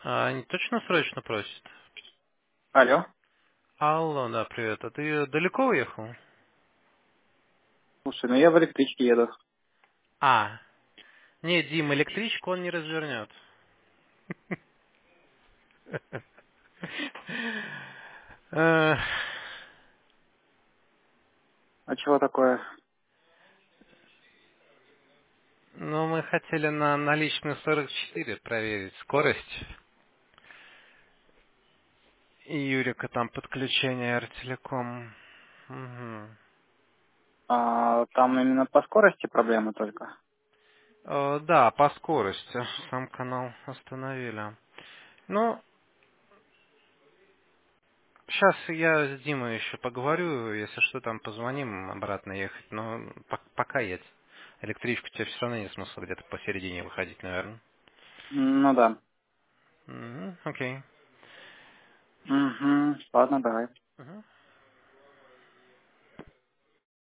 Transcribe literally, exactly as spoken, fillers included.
А, они точно срочно просят? Алло. Алло, да, привет. А ты далеко уехал? Слушай, ну я в электричке еду. А, не, Дим, электричку он не развернет. Э, А чего такое? Ну, мы хотели на наличную сорок четыре проверить скорость. И Юрика там подключение Артелеком. Мгм. А, там именно по скорости проблемы только. Э, Да, по скорости. Сам канал остановили. Ну, сейчас я с Димой еще поговорю. Если что, там позвоним обратно ехать. Но по- пока едь. Электричку тебе все равно нет смысла где-то посередине выходить, наверное. Ну да. Мгм, окей. Угу. Ладно, давай. Мгм.